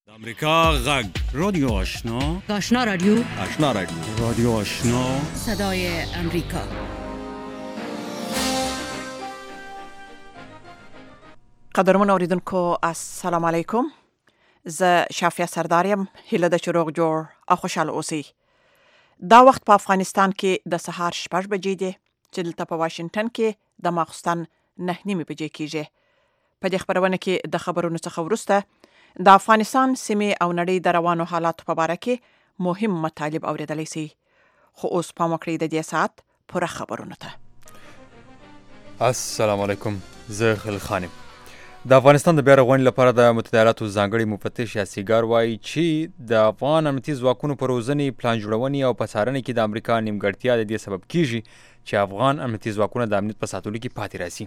امریکا غږ رادیو آشنا آشنا رادیو رادیو آشنا صدای امریکا. قدرمن اوریدونکو السلام علیکم. زه شافیه سرداریم. هیله ده چې روغ جوړ او خوشاله اوسئ. دا وخت په افغانستان کې د سهار 6 بجې دی چې دلته په واشنگټن کې د ماخستن 9:30 بجې کېږي. په دې خبرونه کې د خبرونو څخه وروسته د افغانستان سیمې او نړۍ د روانو حالاتو په اړه کې مهم مطالب اوریدلی شئ. خو اوس پام وکړئ د دې ساعت پوره خبرونه ته. السلام علیکم. زه خلیل خان یم. د افغانستان د بیا رغونې لپاره د متحده ایالاتو ځانګړي مفتش یاسیګار وایي چې د افغان امنیتي ځواکونو په روزنې، پلان جوړونې او په څارنې کې د امریکا نیمګړتیا د دې سبب کیږي چې افغان امنیتي ځواکونه د امنیت په ساتلو کې پاتې راسي.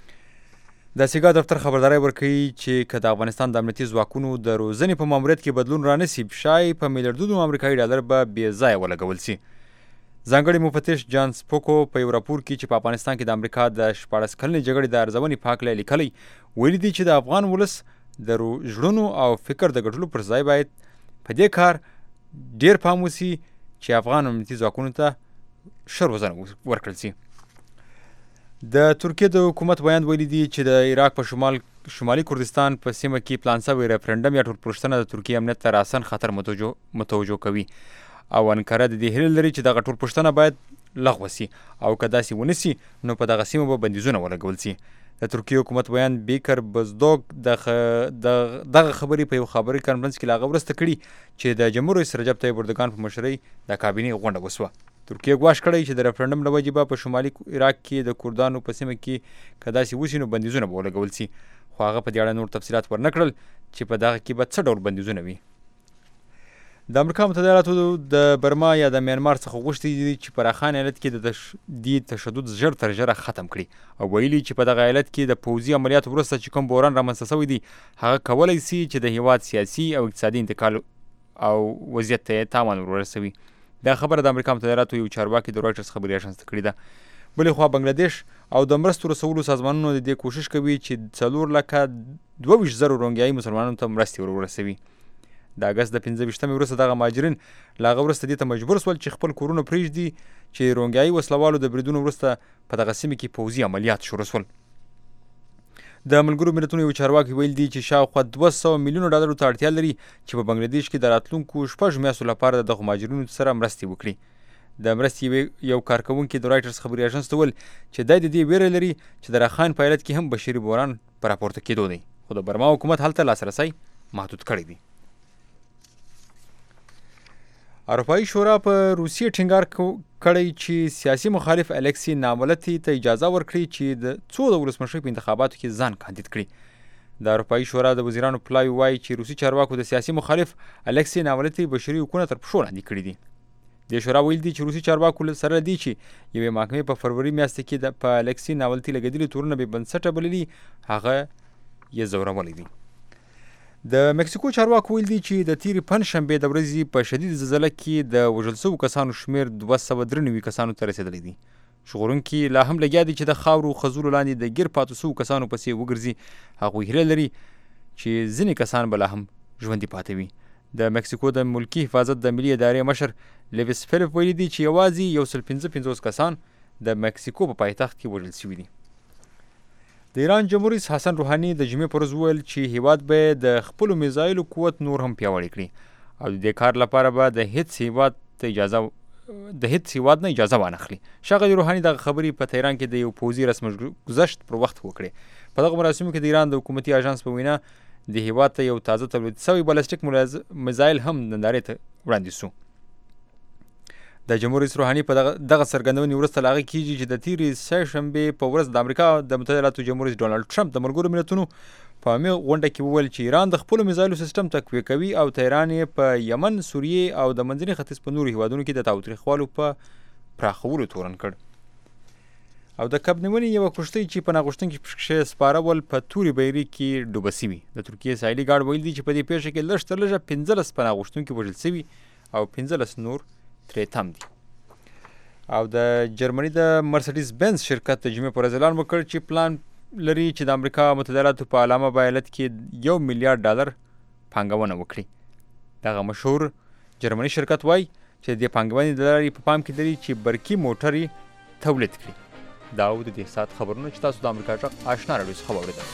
د یاسیګار دفتر خبرداری ورکوي چې که د افغانستان د امنیتي ځواکونو د روزنې په ماموریت کې بدلون رانسي، شایي په میلیاردونو امریکایي ډالر به بې ځایه ولګول سي. ځانګړي مفتش جان سپوکو په یو راپور کې چې په افغانستان کې د امریکا د 14 کلنې جګړې د ارزونې په هکله لیکلی، ویلي دي چې د افغان ولس د زړونو او فکر د ګټلو پر ځای باید په دې کار ډیر پام وسي چې افغان امنیتي ځواکونو ته ښه روزنه ورکړل سي. د ترکیې د حکومت بیان ویلي دي چې د عراق په شمالي کردستان په سیمه کې پلان شوی ریفرنډم یا ټولپوښتنه د ترکیې امنیت ته راسن خطر متوجه کوي او انکاره د دې هیله لري چې دغه ټولپوښتنه باید لغوه سي او که داسې ونه سي نو په دغه سیمه به بندیزونه ولګول سي. د ترکیې حکومت بیان بیکر بزدوګ دغه خبرې په یو خبري کانفرنس کې لا غوړسته کړي چې د جمهور رئیس رجب طیب اردوګان په مشرۍ د کابینې غونډه وسوه. ترکیه ګواښ کړی چې د ریفرنډم له وجې به په شمالي عراق کې د کردانو په سیمه کې که داسې وسي نو بندیزونه به ولګول سي، خو هغه په دې اړه نور تفصیلات ورنه کړل چې په دغه کې به څه ډول بندیزونه وي. د امریکا متحده ایالاتو د برما یا د میانمار څخه غوښتي دي چې په راخان ایالت کې د تشدد ژر تر ژره ختم کړي او ویلي چې په دغه ایالت کې د پوځي عملیاتو وروسته چې کوم بحران رامنځته شوی دی هغه کولی سي چې د هیواد سیاسي او اقتصادي انتقال او وضعیت ته تاوان ورسوي. دا خبره د امریکا متحده ایالاتو یو چارواکي د رویټرز خبري اژانس ته کړې ده. بلې خوا بنګلادیش او د مرستو رسولو سازمانونو د دې کوشش کوي چې 4,22,000 روهینګیایي مسلمانانو ته مرستې ورسوي. د اګست د 15 وروسته دغه مهاجرین له هغه وروسته دې ته مجبور شول چې خپل کورونه پرېږدي چې روهینګیایي وسلوالو د بریدونو وروسته په دغه سیمه کې پوځي عملیات شروع شول. د ملګرو ملتونو یو چارواکي ویل دي چې شاوخوا 200 میلیونو ډالرو ته اړتیا لري چې په بنګلادیش کې د راتلونکو 6 میاشتو لپاره د دغو مهاجرینو سره مرستې وکړي. د مرستې یو کارکوونکي د رایټرز خبري اژانس ته وویل چې دی د دې ویره لري چې د راخان په ایالت کې هم بشري بحران په راپورته کېدو دی، خو د برما حکومت هلته لاسرسی محدود کړی دی. اروپایي شورا په روسیې ټینګار کړی چې سیاسي مخالف الکسی ناولتی ته اجازه ورکړي چې د څو د ولسمشر په انتخاباتو کې ځان کاندید کړي. د اروپایي شورا د وزیرانو پلاوی وایي چې روسي چارواکو د سیاسي مخالف الکسی ناولتی بشري حقونه تر پښو لاندې کړي دي. د شورا ویل دي چې روسي چارواکو سره دي چې یوې محکمې په فروری میاشت کې په الکسی ناولتی لګېدلي تورونه بې بنسټه بللي، هغه یې ځورولی دی. د مکسیکو چارواکو ویل دي چې د تیرې پنجشنبې د ورځې په شدید زلزله کې د وژل شوو کسانو شمېر 293 کسانو ته رسېدلی دی. ژغورونکي لا هم لګیا دي چې د خاورو خځولو لاندې د ګیر پاتې شوو کسانو پسې وګرځي. هغوی هیله لري چې ځینې کسان به لا هم ژوندي پاتې وي. د مکسیکو د ملکي حفاظت د ملي ادارې مشر لیویس فیلیپ ویلي دي چې یوازې 155 کسان د مکسیکو په پایتخت کې وژل شوي دي. د ایران جمهور رئیس حسن روحاني د جمعې پر ورځ وویل چې هیواد به د خپلو میزایلو قوت نور هم پیاوړی کړي او د دې کار لپاره به د هیڅ هیواد نه اجازه وانخلي. ښاغلي روحاني دغه خبرې په تهران کې د یو پوځي رسم گذشت پر وخت وکړې. په دغه مراسمو کې د ایران د حکومتي اژانس په وینا د هیواد ته یو تازه تولید شوی بالستیک میزایل هم نندارې ته وړاندې شو. د جمهور رئیس روحاني په دغه څرګندونې وروسته له هغې کېږي چې د تیرې سه شنبې په ورځ د امریکا د متحده ایالاتو جمهور رئیس ډونالډ ټرمپ د ملګرو ملتونو په عامې غونډه کې وویل چې ایران د خپلو میزایلو سیسټم تقویه کوي او تهران یې په یمن، سوریې او د منځني ختیځ په نورو هیوادونو کې د تاوتریخوالو په پراخولو تورن کړ. او د کب نیونې یوه کښتۍ چې په ناغوښتونکي پکښې سپاره ول په تورې بیرې کې ډوبه سوي. د ترکیې ساحلي ګارډ ویل دي چې په دې پیښه کې لږ تر لږه 15 په ناغوښتونکي وژل سوي او 15 نور ترې تم دي. او د جرمني د مرسډیز بنز شرکت د جمعې پر ورځ اعلان وکړ چې پلان لري چې د امریکا متحده ایالاتو په علامه ایالت کې $1 میلیارډ پانګونه وکړي. دغه مشهور جرمني شرکت وایي چې د پانګونې د لارې په پام کې لري چې برقي موټرې تولید کړي. دا و د دې ساعت خبرونه چې تاسو د امریکا غږ آشنا راډیو څخه واورېدل.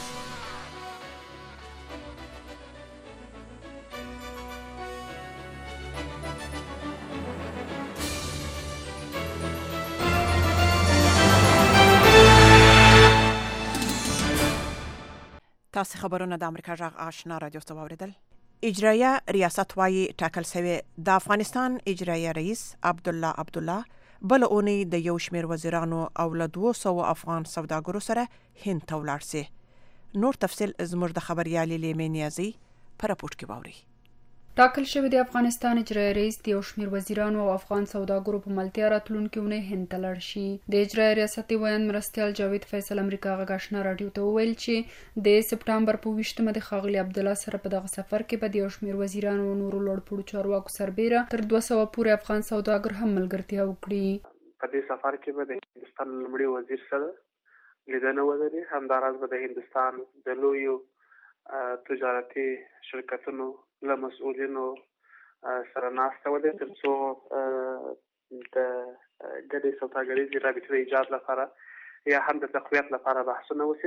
تاسو خبرونه د امریکا غږ آشنا راډیو څخه واورېدل. اجرایه ریاست وايي ټاکل شوی د افغانستان اجرایه رئیس عبدالله بل اونۍ د یو شمېر وزیرانو او له 200 افغان سوداګرو سره هند ته ولاړ سي. نور تفصیل زموږ د خبريالي لیمې نیازي په راپورټ کې واوري. ټاکل شوی د افغانستان اجرایه رئیس د یو شمېر وزیرانو او افغان سوداګرو په ملتیا راتلونکې اونۍ هند ته لاړ شي. د اجرایه ریاستي ویاند مرستیال جاوید فیصل امریکا غږ آشنا راډیو ته وویل چې د سپټمبر په 20 د ښاغلي عبدالله سره په دغه سفر کې به د یو شمېر وزیرانو او نورو لوړپوړو چارواکو سربیره تر 200 پورې افغان سوداګر هم ملګرتیا وکړي. په دې سفر کې به د هندستان لومړي وزیر سره لیدنه ولري. همداراز به د هندستان د لویو تجارتي شرکتونو له مسؤلینو سره ناسته ولري تر څو د ګډې سوداګریزې رابطې د ایجاد لپاره یا هم د تقویت لپاره بحثونه وشي.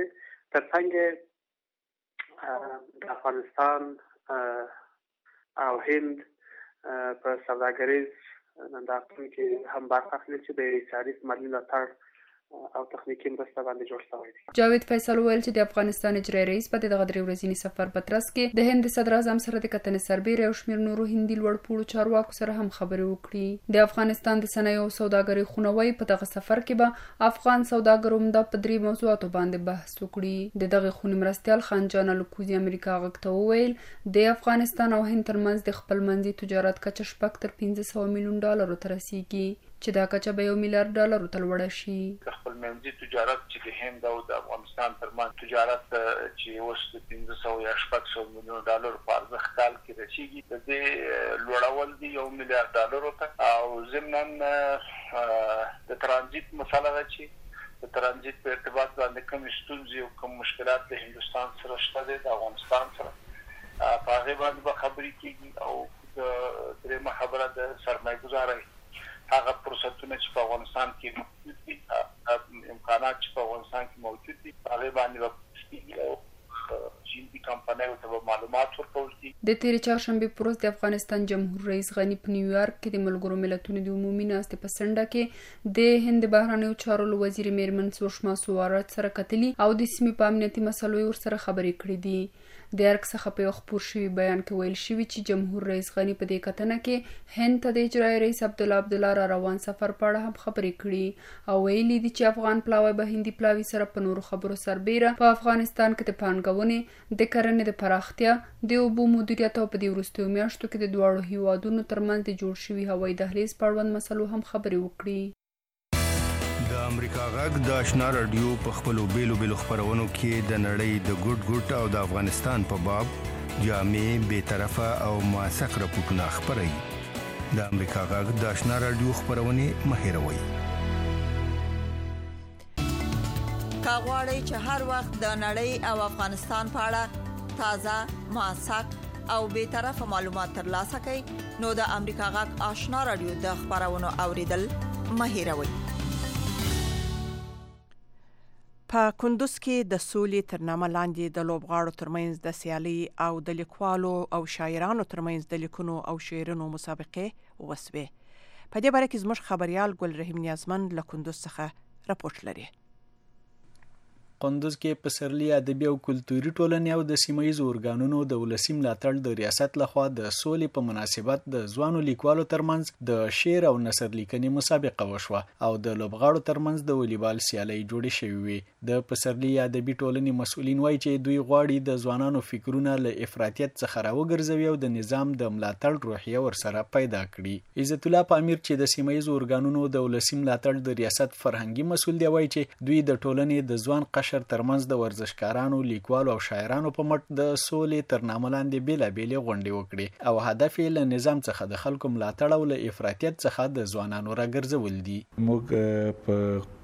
ترڅنګ د افغانستان او هند په سوداګریز نندارتون کې هم برخه اخلي چې د اقتصادي مالي ملاتړ او تخنیکي مرسته باندې جوړ شوی دی. جاوید فیصل ویل چې د افغانستان اجرایه رئیس په دغه 3 ورځني سفر په ترڅ کې د هند صدر اعظم سره د کتنې سربیره او شمېر نورو هندي لوړپوړو چارواکو سره هم خبرې وکړي. د افغانستان د صنایعو او سوداګرۍ خونوي په دغه سفر کې به افغان سوداګرو هم د 3 موضوعاتو باندې بحث وکړي. د دغه خونې مرستیال خان جان الکوزي امریکا غږ ته وویل د افغانستان او هند ترمنځ د خپلمنځي تجارت کچه شپږ تر 500 میلیون ډالرو ته رسیږي چې دا کچه به $1 میلیارډ ته لوړه شي. خپلمنځي تجارت چې د هند او د افغانستان ترمنځ تجارت چې اوس د 500 یا 600 میلیون ډالر په ارزښت کال کې رسیږي د دې لوړول دي $1 میلیارډ ته. او ضمناً د ترانزیت مسله ده چې د ترانزیت په ارتباط باندې کوم ستونزې او کوم مشکلات د هندستان سره شته د افغانستان سره په هغه باندې به خبرې کیږي. او د درېمه خبره د سرمایه ګزارۍ هغه فرصتونه چې په افغانستان کې موجود دي امکانات چې په افغانستان کې موجود دي هغه باندې به جنبي کمپنیو ته معلومات ورکول دي. د تیرې چهارشنبې په ورځ د افغانستان جمهور رئیس غني په نیویارک کې د ملګرو ملتونو د عمومي ناستې په څنډه کې د هند بهرنیو چارو وزیر میرمن سوشما سوارت سره کتلي او د سیمې په امنیتي مسلو یې ورسره خبرې کړې دي. د ارګ څخه په خبر شوی بیان کې ویل شوی چې جمهور رئیس غني په دې کتنه کې هند ته د اجرایه رئیس عبدالله را روان سفر په اړه هم خبرې کړي او ویلي دي چې افغان پلاوی به هندي پلاوی سره په نورو خبرو سربیره په افغانستان کې د پانګونې د کرنې د پراختیا د اوبو مدیریت او په دې وروستیو میاشتو کې د دواړو هیوادونو ترمنځ د جوړ شوي هوایي دهلیز په اړوند مسلو هم خبرې وکړي. د امریکا غږ د آشنا رادیو په خپلو بیلو خبرونو کې د نړۍ د ګډ او د افغانستان په باب جامع بے طرفه او موثق راپورټونه خبري. د امریکا غږ د آشنا رادیو خبرونه مهیروي. کاغوري چې هر وخت د نړۍ او افغانستان په اړه تازه موثق او بے طرفه معلومات ترلاسه کړئ نو د امریکا غږ آشنا رادیو د خبرونو اوریدل مهیروي. په کندوز کې د سولې تر نامه لاندې د لوبغاړو ترمنځ د سیالي او د لیکوالو او شاعرانو ترمنځ د لیکونو او شعرونو مسابقې وسوې. په دې باره کې زموږ خبريال ګل رحیم نیازمن له کندوز څخه راپورټ لري. کندوز کې پسرلي ادبي او کلتوري ټولنې او د سیمایي اورګانونو د ولسی ملاتړ د ریاست لخوا د سولې په مناسبت د ځوانو لیکوالو ترمنځ د شعر او نثر لیکنې مسابقه وشوه او د لوبغاړو ترمنځ د والیبال سیالۍ جوړې شوې وې. د پسرلي ادبي ټولنې مسؤلین وایي چې دوی غواړي د ځوانانو فکرونه له افراطیت څخه راوګرځوي او د نظام د ملاتړ روحیه ورسره پیدا کړي. عزت الله پامیر چې د سیمایي اورګانونو د ولسی ملاتړ د ریاست فرهنګي مسؤل دی وایي چې دوی د ټولنې د ځوان ترمنځ د ورزشکارانو لیکوالو او شاعرانو په مټ د سولې تر نامه لاندې بیلابېلې غونډې وکړي او هدف یې له نظام څخه د خلکو ملاتړ او له افراطیت څخه د ځوانانو راګرځول دي. موږ په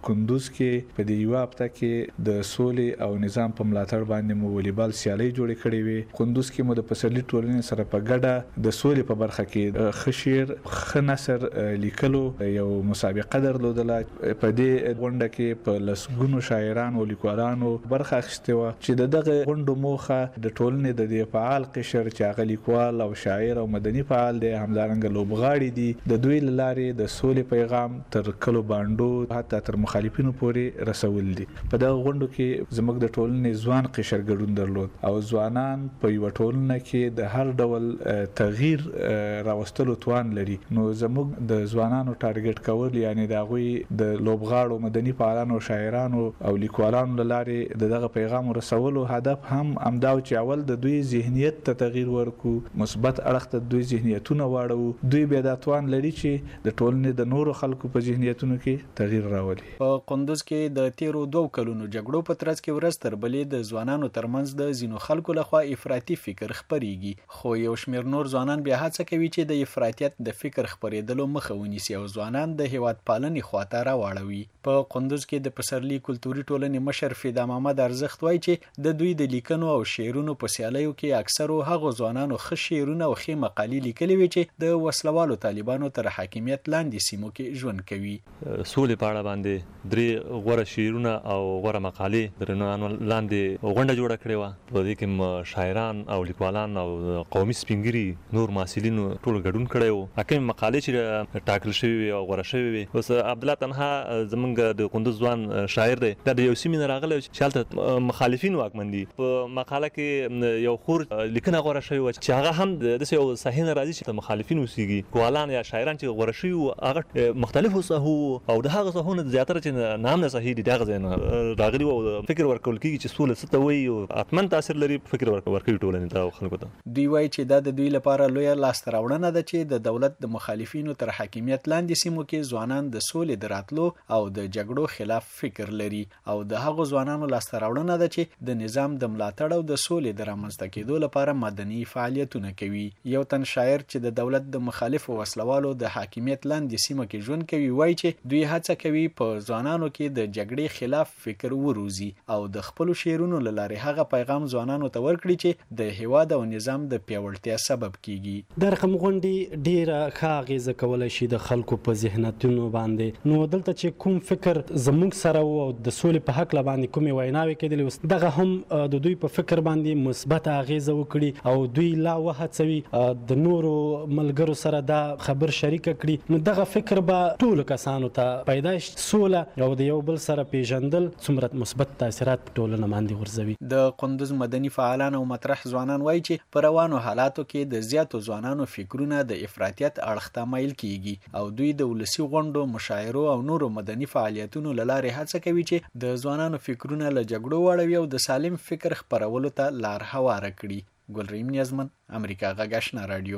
کندوز کې په دې یو هفته کې د سولې او نظام په ملاتړ باندې مو والیبال سیالي جوړې کړې وي. کندوز کې مو د پسرلي ټولنې سره په ګډه د سولې په برخه کې خشیر خنصر لیکلو یو مسابقه درلودله. په دې غونډه کې په لسګونو شاعرانو او لیکوالانو برخه اخیستې وه چې دغه غونډو موخه د ټولنې د دې فعال قشر چې هغه لیکوال او شاعر او مدني فعال دی همدارنګه لوبغاړي دي د دوی لارې د سولې پیغام تر کلو باندې حتی تر مخالفینو پورې رسول دي. په دغه غونډو کې زموږ د ټولنې ځوان قشر ګډون درلود او ځوانان په یو ټولنه کې د هر ډول تغییر راوستلو توان لري. نو زموږ د ځوانانو ټارګټ کول یعنی د غوي د لوبغاړو مدني فعالانو شاعرانو او لیکوالانو لارې دغه پیغام رسولو هدف هم امدا چې اول د دوی ذهنیت ته تغییر ورکو، مثبت اړخ ته دوی ذهنیتونه واړو، دوی بیا د توان لري چې د ټولنې د نورو خلکو په ذهنیتونو کې تغییر راولي. په کندوز کې د تیرو 2 کلونو جګړو په ترڅ کې ورځ تر بلې د ځوانانو ترمنځ د ځینو خلکو لخوا افراطي فکر خپريږي، خو یو شمېر نور ځوانان بیا هڅه کوي چې د افراطیت د فکر خپرېدلو مخه ونیسي او ځوانان د هیواد پالنې خواته راوړوي. په کندوز کې د پسرلي کلتوري ټولنې مشر فیدا محمد ارزښت وایي چې د دوی د لیکنو او شعرونو په سیالیو کې اکثرو هغو ځوانانو ښه شعرونه او ښې مقالې لیکلې وي چې د وسلوالو طالبانو تر حاکمیت لاندې سیمو کې ژوند کوي. سولې په اړه باندې 3 غوره شعرونه او غوره مقالې درنوانو لاندې غونډه جوړه کړې وه. په دې کې شاعران او لیکوالان او قومي سپینګري نور محصلینو ټول ګډون کړی وو. حکم مقالې چې ټاکل شوی وي او غوره شوی وي. اوس عبد الله تنها زمونږ د کندوز ځوان شاعر دی، دا د یو سیمې راغلی چې هلته مخالفین واکمن دي. په مقاله کې یو خور لیکنه غوره شوی و چې هغه هم د یو صحیح نه راځي چې مخالفین اوسېږي. کوالان یا شاعران چې غوره شوي وو هغه مختلفو ساحو او د هغه ساحو نه زیاتره چې نام نه صحیح دي دغه ځای نه راغلي وو. فکر ورکول کېږي چې سوله څه ته وایي او حتما تاثیر لري فکر ورکوي ټولنې ته او خلکو ته. دوی وایي چې دا د دوی لپاره لویه لاسته راوړنه ده چې د دولت د مخالفینو تر حاکمیت لاندې سیمو کې ځوانان د سولې د راتلو او د جګړو خلاف فکر لري او د هغو ځوانانو لاسته راوړنه ده چې د نظام د ملاتړ او د سولې د رامنځته کېدو لپاره مدني فعالیتونه کوي. یو تن شاعر چې د دولت د مخالفو وسلوالو د حاکمیت لاندې سیمه کې ژوند کوي وایي چې دوی هڅه کوي په ځوانانو کې د جګړې خلاف فکر وروزي او د خپل شعرونو له لارې هغه پیغام ځوانانو ته ورکړي چې د هیواد او نظام د پیاوړتیا سبب کیږي. د رقم غونډې ډیره ښه اغیزه کولای شي د خلکو په ذهنیتونو باندې. نو دلته چې کوم فکر زموږ سره او د سولې په حق باندې کومې ویناوې کېدلې دغه هم د دوی په فکر باندې مثبت اغیزه وکړي او دوی لا وهڅوي د نورو ملګرو سره دا خبر شریک کړي. نو دغه فکر به ټولو کسانو ته پیدایش سوله او د یو بل سره پیژندل څومره مثبت تاثیرات په ټولنه باندې غورځوي. د کندوز مدني فعالان او مطرح ځوانان وایي چې په روانو حالاتو کې د زیاتو ځوانانو فکرونه د افراطیت اړخ ته مایل کیږي او دوی د ولسي غونډو، مشاعرو او نورو مدني فعالیتونو له لارې هڅه کوي چې د ځوانانو فکرونه له جګړو واړوي او د سالم فکر خپرولو ته لار هواره کړي. ګلریم نیازمن، امریکا غږ آشنا رادیو.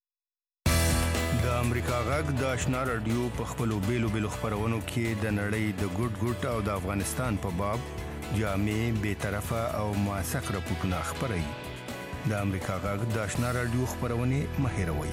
د امریکا غږ د آشنا رادیو په خپلو بیلو خپرونو کې د نړۍ د ګډ او د افغانستان په باب جامع، بیطرفه او موثق راپورټونه خپروي. د امریکا غږ د آشنا رادیو خپرونه مه هېروئ.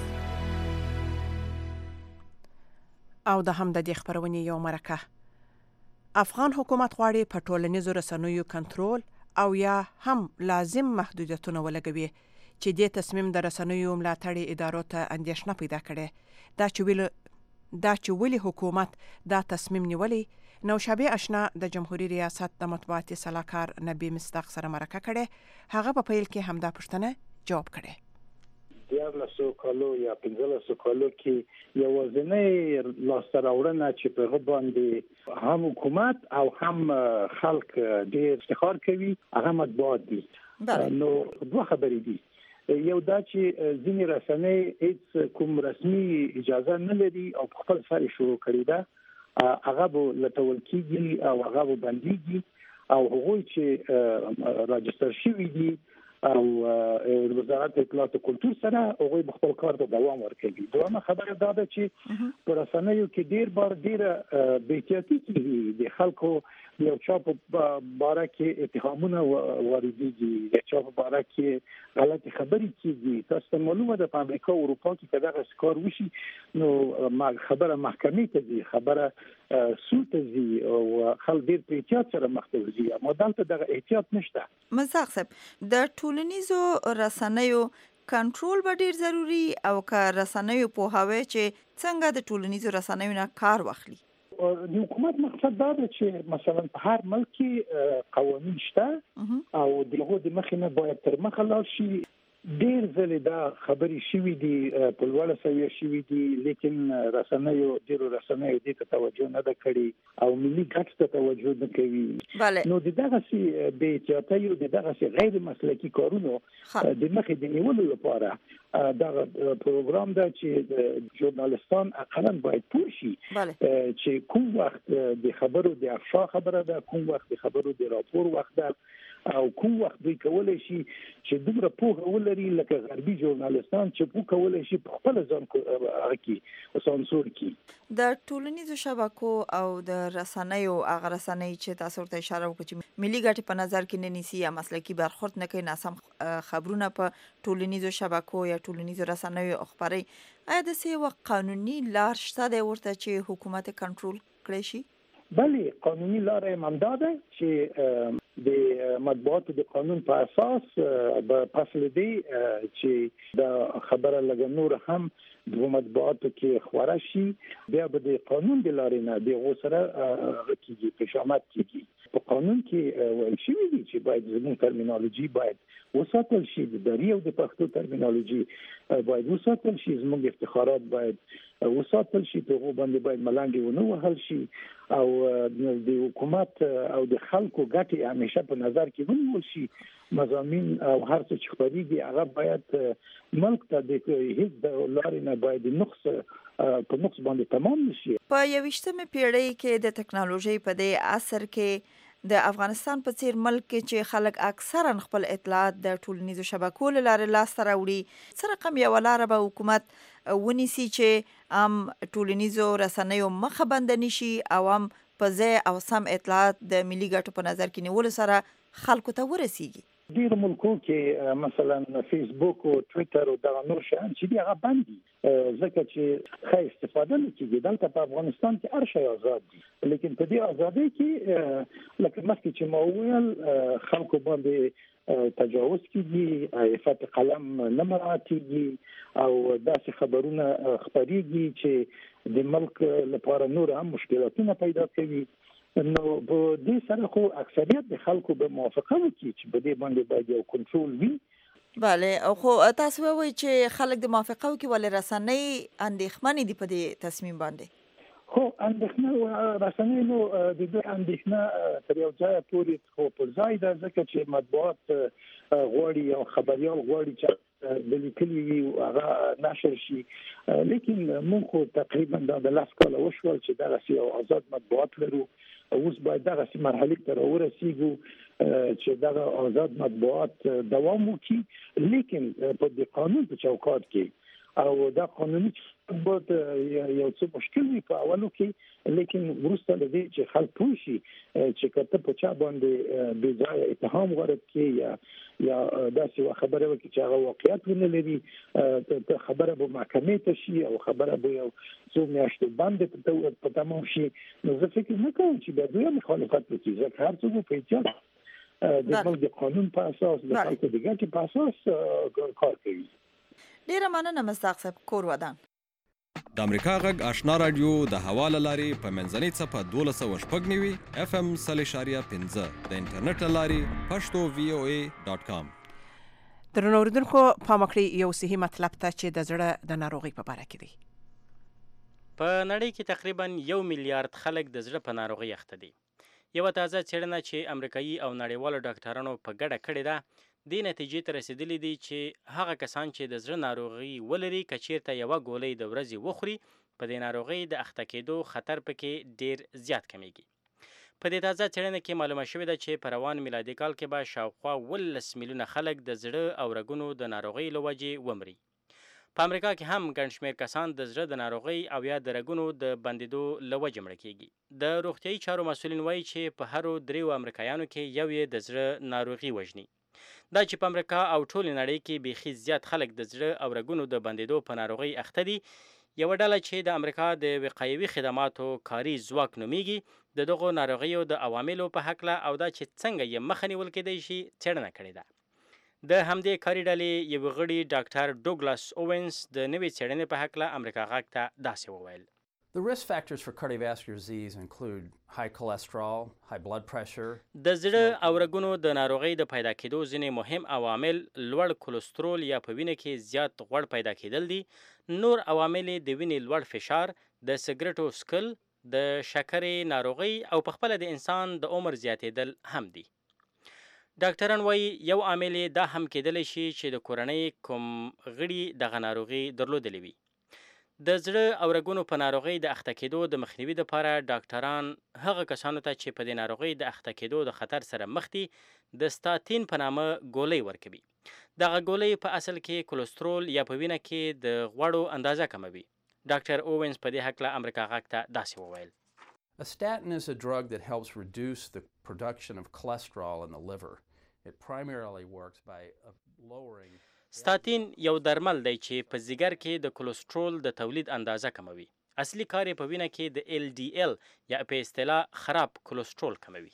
او د هم د دې خپرونې یو مرکه. افغان حکومت غواړي په ټولنیزو رسنیو کنټرول او یا هم لازم محدودیتونه ولګوي چې دې تصمیم د رسنیو ملاتړي ادارو ته اندېښنه پیدا کړي. دا چې ولې حکومت دا تصمیم نیولی. نوشابه آشنا د جمهوریت ریاست د مطبوعاتي صلاحکار نبی مصداق سره مرکه کړي. هغه په پیل کې همدا پوښتنه جواب کړي. 14 کالو یا 15 کالو کې یو ځنې لاسته راوړنه چې په باندې هم حکومت او هم خلک ډېر افتخار کوي هغه مطبوعات دي. نو دوه خبرې دي. یو دا چې ځینې رسنۍ هیڅ کوم رسمي اجازه نه لري او په خپل سر شروع کړی ده، هغه به لټول کیږي او هغه به بنديږي او هغوی چې راجستر شوي دي او وزارت اطلاعات او کلتور سره هغه خپل کار ته دوام ورکوي. دومره خبره دا ده چې پر رسنیو کې ډیر بې احتیاطي کیږي. د خلکو یو چا په باره کې اتهامونه واردېږي، یو چا په باره کې غلطي خبرې کیږي. تاسو معلومه ده په امریکا او اروپا کې کله غسکار وشي نو خبره محکمې ته ځي، خبره سود زی او خل ډیر په احتیاط سره مخ ته ځي اما دلته د احتیاط نشته. مزاق صاحب د ټولنیزو رسنیو کنټرول به ډیر ضروری او که رسنیو په هوی چې څنګه د ټولنیزو رسنیو نه کار واخلي. د حکومت مقصد دا دی چې مثلا په هر ملک کې قوانین شته او دغه د مخې نه باید تر مخه لاړ شي. ډیر ځله دا خبرې شوې دي په لوړه سویه شوې دي لیکن رسنیو ډیرو رسنیو دې ته توجه نه ده کړې او ملي ګټو ته توجه نه کوي. نو دغه سي بې احتیاطۍ او دغه سي غیر مسلکي کارونو د مخې د نیولو لپاره دا پروګرام دا چې ژورنالستان اقلا باید پوه شي چې کوم وخت د خبرو د افشا خبره ده، کوم وخت د خبرو د راپور وخت ده او کوم وخت دوی کولای شي چې دومره پوهه ولري لکه غربي ژورنالستان چې پوه کولای شي په خپل ځان کې سانسور کی. د ټولنیزو شبکو او د رسنیو هغه رسنۍ چې تاسو ته اشاره وکړه چې ملي ګټې په نظر کې نه نیسي یا مسلکي برخورد نه کوي، ناسم خبرونه په ټولنیزو شبکو یا ټولنیزو رسنیو خبري، آیا د څه قانوني لار شته د ورته چې حکومت کنټرول کړي شي؟ بله، قانوني لار هم دا ده چې د مطبوعاتو د قانون په اساس په فصل دی چې د خبره لګ نور هم د مطبوعاتو کې خبره شي، بیا به د قانون د لارې نه د غوسره کیږي په شامت کیږي. په قانون کې وایي شوی دی چې باید زموږ ترمینالوژي باید وساتل شي، د دری او د پښتو ترمینالوژي باید وساتل شي، زموږ افتخارات باید وساتل شي، په باندې باید ملنګ ونه وهل شي او د حکومت او د خلکو ګټې همیشه په نظر کې ونیول شي. مضامین او هر څه چې خبرېږي هغه باید ملک ته د هیڅ لارې نه باید نقص په نقص باندې تمام نشي. په 21مې پیړۍ کې د ټکنالوژي په دې عصر کې د افغانستان په څیر ملک کې چې خلک اکثرا خپل اطلاعات د ټولنیزو شبکو له لارې لاسته راوړي، څه رقم یو لار به حکومت ونیسي چې ټولنیزو رسنیو مخه بند نشي او په ځای او سم اطلاعات د ملي ګټو په نظر کې نیولو سره خلکو ته ورسیږي؟ ډیر ملکو کې مثلا فیسبوک او ټوئیټر او دا نور شیان چې دی هغه باندې ځکه چې ښه استفاده نه کیږي. دلته په افغانستان کې هر شی آزاد دي، لیکن په دې ازادۍ کې لکه مخکې چې ما وویل خلکو باندې تجاوز کیږي، عفت قلم نه مراعاتېږي او داسې خبرونه خپرېږي چې د ملک لپاره نور هم مشکلاتونه پیدا کوي. نو په دې سره خو اکثریت د خلکو به موافقه وکړي چې په دې باندې باید یو کنټرول وي. بله، خو تاسو وایئ چې خلک د موافقه وکړي، ولې رسنۍ اندېښمنې دي په دې تصمیم باندې؟ خو اندېښنه رسنۍ نو د دې اندېښنه تر یو ځایه پورې خو پر ځای ده، ځکه چې مطبوعات غواړي او خبریال غواړي چې د لیکلي وي هغه نشر شي، لیکن موږ خو تقریبا د 10 کاله وشول چې دغسې یو آزاد مطبوعات لرو. اوس باید دغسې مرحلې ته راورسیږو چې دغه آزاد مطبوعات دوام وکړي، لیکن په د قانون په چوکاټ کې او دا قانوني بود یو څه مشکل وي په اولو کې، لیکن وروسته له دې چې خلک پوه شي چې کته په چا باندې بې ځایه اتهام وارد کړي یا داسې خبره وکړي چې هغه واقعیت ونه لري، خبره به محکمې ته شي او خبره به یو څو میاشتې باندې په تمام شي. نو زه فکر نه کوم چې بیا دوی مخالفت وکړي، ځکه هر څوک په احتیاط د ملک د قانون په اساس د خلکو د ګټې په اساس کار کوي. ډیره مننه مصداق صاحب. کور ودان. د امریکا غږ آشنا رادیو د حواله لارې په منځنۍ څپه 1290 FM 0.5 د انټرنیټ لارې pashto.voa.com. درنو اوریدونکو پام وکړئ یو صحیح مطلب ته چې د زړه د ناروغي په اړه کې دی. په نړۍ کې تقریبا 1 میلیارډ خلک د زړه په ناروغي اخته دي. یو تازه څېړنه چې امریکایي او نړیوالو ډاکټرانو په ګډه کړې ده دې نتیجې ته رسیدلې دي چې هغه کسان چې د زړه ناروغي ولري که چیرته یوه ګولۍ د ورځې وخوري په دې ناروغۍ د اخته کېدو خطر پکې ډیر زیات کمیږي. په دې تازه څېړنه کې معلومه شوې ده چې په روان میلادي کال کې به شاوخوا 12 میلیونه خلک د زړه او رګونو د ناروغۍ له وجې ومري. په امریکا کې هم ګڼ شمېر کسان د زړه د ناروغۍ او یا د رګونو د بندېدو له وجې مړه کېږي. د روغتیایي چارو مسؤلین وایي چې په هرو 3 امریکایانو کې یو یې د زړه ناروغي وژني. دا چې په امریکا او ټولې نړۍ کې بیخي زیات خلک د زړه او رګونو د بندېدو په ناروغۍ اخته دي، یوه ډله چې د امریکا د وقایوي خدماتو کاري ځواک نومیږي د دغو ناروغیو د عواملو په هکله او دا چې څنګه یې مخه نیول کیدای شي څېړنه کړې ده. د همدې کاري ډلې یو غړي ډاکټر ډوګلاس اوونز د نوې څېړنې په هکله امریکا غږ ته داسې وویل. The risk factors for cardiovascular disease include high cholesterol, high blood pressure. د زړه او رګونو د ناروغۍ د پیدا کېدو ځینې مهم عوامل لوړ کولېسترول یا په وینه کې زیات غوړ پیدا کېدل دي. نور عوامل د وینې لوړ فشار، د سګرټو څښل، د شکرې ناروغۍ او په خپله د انسان د عمر زیاتېدل هم دي. ډاکټران وایي یو عامل دا هم کېدلی شي چې د کورنۍ کوم غړي دغه ناروغي درلودلې وي. د زړه او رګونو په ناروغۍ د اخته کېدو د مخنیوي دپاره ډاکټران هغه کسانو ته چې په دې ناروغۍ د اخته کېدو د خطر سره مخ دي د ستاتین په نامه ګولۍ ورکوي. دغه ګولۍ په اصل کې کولېسترول یا په وینه کې د غوړو اندازه کموي. ډاکټر اوونز په دې هکله امریکا غږ ته داسې وویل. A statin is a drug that helps reduce the production of cholesterol in the liver. It primarily works by lowering. ستاتین یو درمل دی چې په ځیګر کې د کولېسترول د تولید اندازه کموي. اصلي کار یې په وینه کې د LDL یا په اصطلاح خراب کولېسترول کموي.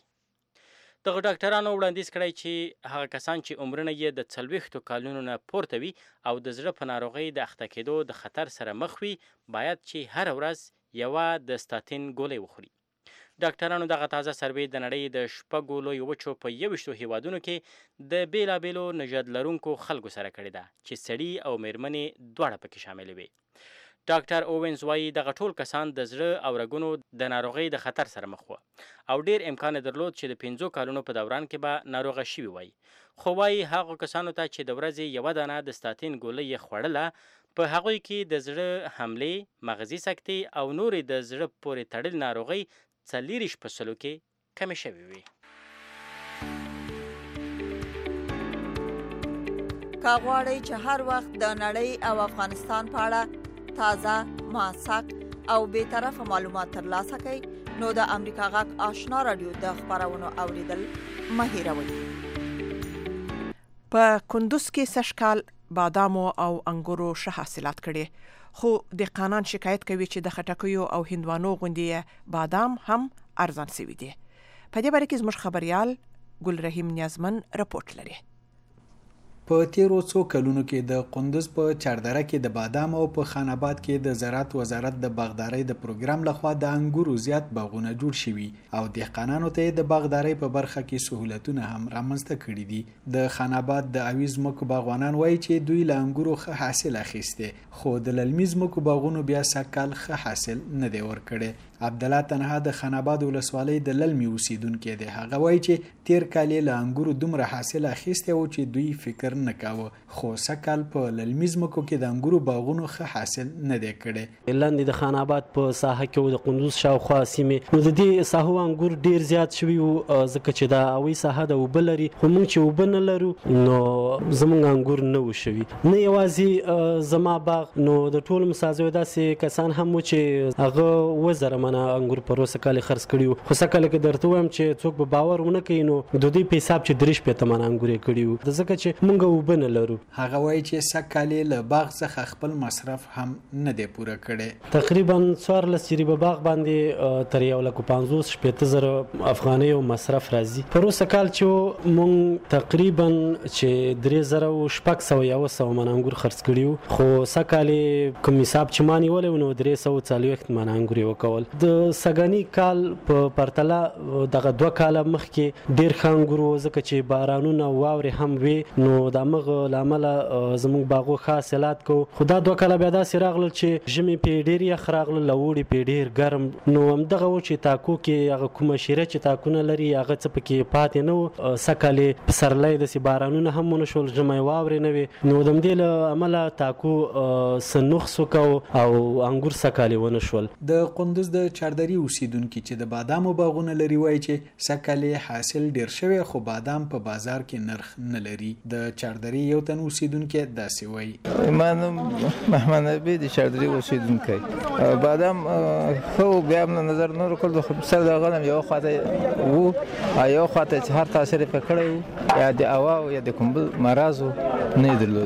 دغه ډاکټرانو وړاندیز کړی چې هغه کسان چې عمرونه یې د 40 کالونو نه پورته وي او د زړه په ناروغۍ د اخته کېدو د خطر سره مخ وي باید چې هره ورځ یوه د ستاتین ګولۍ وخوري. ډاکټرانو دغه تازه سروې د نړۍ د 6 لویو وچو په 21 هیوادونو کې د بیلابیلو نژاد لرونکو خلکو سره کړې ده چې سړي او میرمنې دواړه پکې شاملې وي. ډاکټر اوونز وایي دغه ټول کسان د زړه او رګونو د ناروغۍ د خطر سره مخ وو او ډیر امکان درلود چې د 5 کالونو په دوران کې به ناروغه شوي وای. خو وایي هغو کسانو ته چې د ورځې یوه دانه د ستاتین ګولۍ یې خوړله په هغوی کې د زړه حملې، مغزي سکتې او نورې د زړه پورې تړلې ناروغۍ 40% کې کمې شوې وي. که غواړئ چې هر وخت د نړۍ او افغانستان په اړه تازه، موثق او بیطرفه معلومات ترلاسه کړئ نو د امریکا غږ آشنا رادیو د خپرونو اوریدل مه هیروئ. په کندوز کې سږ کال بادامو او انګورو ښه حاصلات کړي، خو دهقانان شکایت کوي چې د خټکیو او هندوانو غوندې بادام هم ارزان شوي دي. په دې باره کې زموږ خبريال ګل رحیم نیازمن رپورټ لري. په تیرو څو کلونو کې د کندوز په چاردره کې د بادام او په خان آباد کې د زراعت وزارت د باغدارۍ د پروګرام لخوا د انګورو زیات باغونه جوړ شوي او دهقانانو ته د باغدارۍ په برخه کې سہولتونه هم رامنځته کړي دي. د خان آباد د اویز مکو باغوانان وایي چې دوی له انګورو ښه حاصل اخیسته، خو د للمیز مکو باغونو بیا سکل ښه حاصل نه دی ورکړي. عبدالله تنها د خان آباد ولسوالۍ د للمي اوسیدونکو دی. هغه وایي چې تیر کال له انګورو دومره حاصل اخیسته و چې دوی فکر نه کاوه، خو سکل په للمیز مکو کې د انګورو باغونو ښه حاصل نه دی کړي. لاندې د خان آباد په ساحه کې د کندوز شاوخوا سیمې نو د دې ساحو انګور ډیر زیات شوي وو ځکه چې دا اوی ساحه د اوبه لري، خو موږ چې اوبه نه لرو نو زموږ انګور نه وو شوي. نه یوازې زما باغ، نو د ټولو مسازیو داسې کسان هم و چې هغه وزره انګور په روسه کال خرڅ کړیو، خو سکه لکه درته وایم چې څوک به باور ونه کوي نو د دوی په حساب چې 3 انګور یې کړیو د ځکه چې موږ وبه نه لرو. هغه وایي چې سکه له باغ څخه خپل مصرف هم نه دی پوره کړی. تقریبا 14 جریبه باغ باندې تر 150,000 افغانۍ مصرف راځي. په روسه کال چې موږ تقریبا چې 3600 من انګور خرڅ کړیو، خو سکه له کوم حساب چې مانی ولې نو 340 من انګور یې وکول. د سګانی کال په پرتله دغه 2 کال مخکې ډیر خانګورو ځکه چې بارانونه واوري هم وي نو د مغه لامل زموږ باغو حاصلات کو. خدا 2 کال بیا داسې راغله چې ژمي په ډیر یخ راغله، لوړی په ډیر ګرم، نو هم دغه و چې تاکو کې هغه کومه شیره چې تاکونه لري هغه څه پکې پاتې نه سکلې په سرلې د بارانونه هم ونشول، ژمي واوري نه وي، نو د دې له عمله تاکو سنخسو کو او انګور سکلې ونشول. د کندوز د چاردري اوسیدونکو چې د بادامو باغونه لري وایي چې سکلې حاصل ډیر شوی خو بادام په بازار کې نرخ نه لري. د چاردري یو تن اوسیدونکو داسې وایي. من محمد نبی د چاردري اوسیدونکو بادام خو بیا په نظر نور کول خو سر د غنم یو خاطه وو یو خاطه چې هر تاثیر په کړی یا د اوا یا د کوم مرزو نه درلود.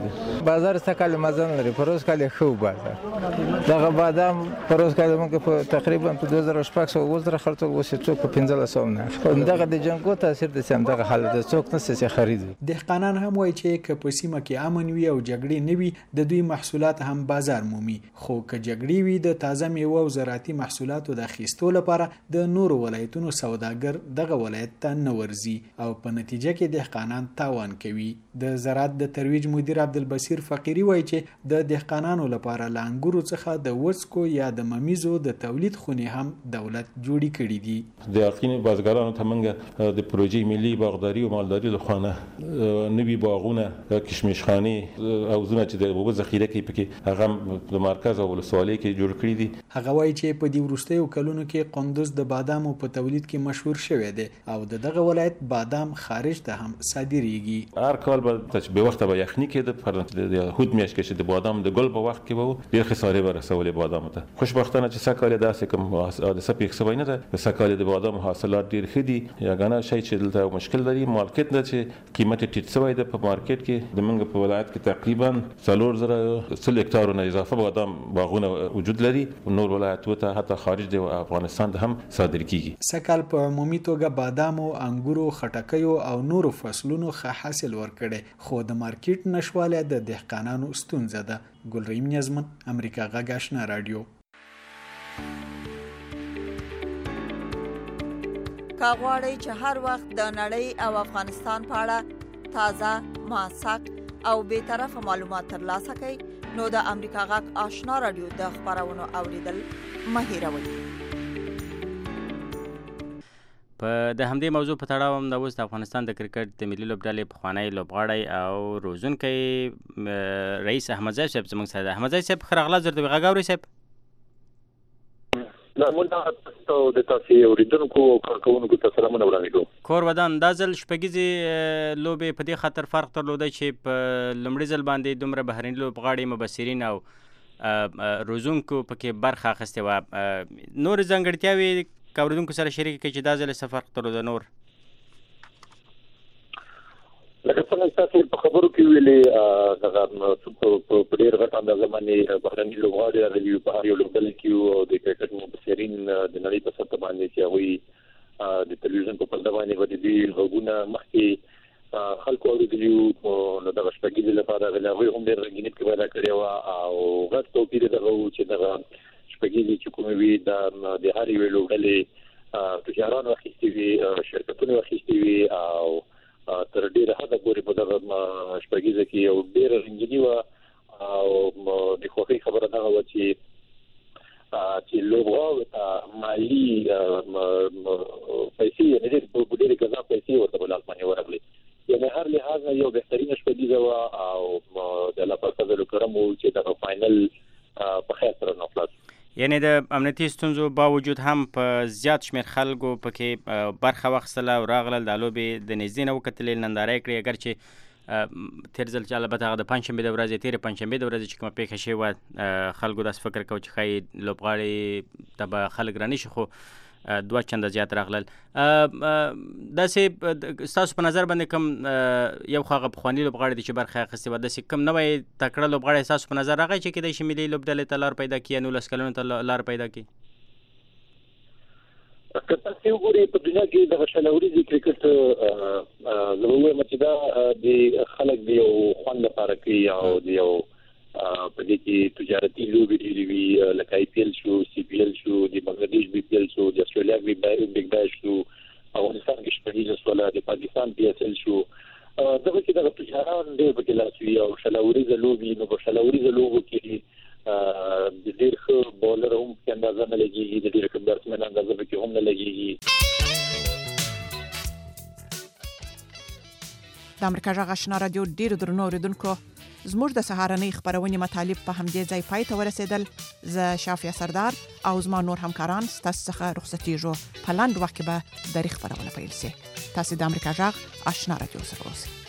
بازار سکه مزه لري پروز کال خو بازار دغه بادام پروز کال موږ په تقریبا په 2600 وزره خرڅول وسه څوک په 1500 نه دغه د جنگو تاثیر د سم دغه حالت څوک نه څه خرید. دهقانان هم وایي چې که په سیمه کې امن وي او جګړې نه وي د دوی محصولات هم بازار مومي، خو که جګړې وي د تازه میوه او زراعتي محصولاتو د اخیستو لپاره د نورو ولایتونو سوداګر دغه ولایت ته نه ورځي او په نتیجه کې دهقانان تاوان کوي. د زراعت د ترویج مدیر عبدالبصیر فقیری وایي چې د دهقانانو لپاره له انګورو څخه د وڅکو یا د ممیزو د تولید خونې هم دولت جوړې کړې دي. د یقین بازګرانو ته موږ د پروژې ملي باغداري او مالداري لخوا نوي باغونه کشمشخانه او زونه چې د اوبو ذخیره کې پکې هغه د مرکز او ولسوالۍ کې جوړ کړی دي. هغه وایي چې په دې وروستیو کلونو کې قندوز د بادامو په تولید کې مشهور شوی دی او دغه ولایت بادام خارج ته هم صادریږي. هر کال به به وخت به یخني کې د هود میاشت کې د بادام د ګل په وخت کې به ډیر خسارې ورسولې بادام ته. خوشبختانه چې سکهال داسې کوم د سپیک سوي نه ده، سکهال د بادام حاصلات ډیر ښه دي. یګانه شی چې دلته مشکل لري مارکیټ نه چې قیمت ټیټ شوی ده په مارکیټ کې. د منګ په ولایت کې تقریبا 4000 هکتارونه اضافه بادام باغونه وجود لري، نور ولایتونو ته حتی خارج د افغانستان ته هم صادر کیږي. سکهال په عمومي توګه بادام او انګورو خټکیو او نورو فصلونو ښه حاصل ورکړي، خو د مارکیټ نشواله د دهقانانو ستونزه ده. ګلریم نیازمن، امریکا غږ آشنا رادیو. کاغواړی چې هر وخت د نړۍ او افغانستان په اړه تازه، موثق او بی‌طرفه معلومات ترلاسه کړئ نو د امریکا غږ آشنا رادیو د خبرونو اوریدل مه هیروئ. په د همدې موضوع په تړاو هم د اوس د افغانستان د کرکټ د ملي لوبډلې پخوانی لوبغاړی او روزونکی رئیس احمدزی صاحب زموږ سره ده. احمدزی صاحب ښه راغلاست درته غږ اورئ صاحب. د تاسو اوریدونکو او کارکوونکو ته سلامونه وړاندې کوم. کور ودان دا ځل شپږیزې لوبې په دې خاطر فرق درلوده چې په لومړي ځل باندې دومره بهرني لوبغاړي مبصرین او روزونکو پکې برخه اخیستې وه. نورې ځانګړتیاوې که اوریدونکو سره شریکې کړئ چې دا ځل څه فرق درلوده نور؟ لکه څنګه چې تاسو په خبرو کې ویلې دغه په ډېر غټ اندازه باندې بهرني لوبغاړي راغلي په هر یو لوبډلې کې او د کرکټ مبصرین د نړۍ په سطح باندې چې هغوی د تلویزیون په پرده باندې به د دې غږونه مخکې خلکو اورېدلي وو، نو دغه شپږیزې لپاره راغلي هغوی هم ډېر رنګیني پکې پیدا کړې وه او غټ توپیر یې دغه و چې دغه شپږیزې چې کومې وي د هر یوې لوبډلې تجاران واخیستې وي، شرکتونه واخیستې وي او تر ډیره حده پورې په دغه شپږیزه کې یو ډېره رنګیني وه او د خوښۍ خبره دغه وه چې لوبغاړو ته مالي پیسې یعنې ډېرې ګزا پیسې ورته په لاس باندې ورغلې. یعنې هر لحاظ نه یو بهترینه شپږیزه وه او د الله پاک فضل و کرم و چې دغه فاینل په خیر سره ناخلاص. یعنی د امنیتي ستونزو باوجود هم په زیات شمېر خلکو پکې برخه واخیستله او راغلل دا لوبې د نږدې نه وکتلې، ننداره یې کړې. اگر چې تېر ځل چې البته هغه د پنجشنبې د ورځې تېرې پنجشنبې د ورځې چې کومه پېښه شوې وه خلکو داسې فکر کوو چې ښایي لوبغاړي ته به خلک رانه شي، خو دوه چنده زیات راغلل. داسې ستاسو په نظر باندې کوم یو خو هغه پخواني لوبغاړي دي چې برخه اخیستې وه، داسې کوم نوی تکړه لوبغاړی ستاسو په نظر راغی چې کیدای شي ملي لوبډلې ته لار پیدا کړي یا 19 کلونو ته لار پیدا کړي؟ که تاسو وګورئ په دنیا کې دغه شلوريزي کرکټ زه وایم چې دا د خلک د یو خوند لپاره کوي او د یو په دې کې تجارتي لوبې ډېرې وي، لکه آی پی ایل شو، سی پی ایل شو، د بنګلادیش بي پی ایل شو، د استرالیا بګ بیش شو، افغانستان کې شپږیزه شوله، د پاکستان پی ایس ایل شو. دغه کې دغه تجاران ډېر پکې لاس وي او شلوریزه لوبې نو په شلوریزه لوبو کې د ډېر ښه بولر هم پکې اندازه نه لګېږي، د ډېر ښه بیټسمن اندازه پکې هم نه لګېږي. د امریکا غږ آشنا رادیو ډېرو درنو اوریدونکو، زموږ د سهارنۍ خبرونې مطالب په همدې ځای پای ته ورسېدل. زه شافیه سردار او زما نور همکاران ستاسو څخه رخصتېږو. په لنډ وخت کې به درې خبرونه پیل شي. تاسو د امریکا غږ آشنا رادیو سره اوسئ.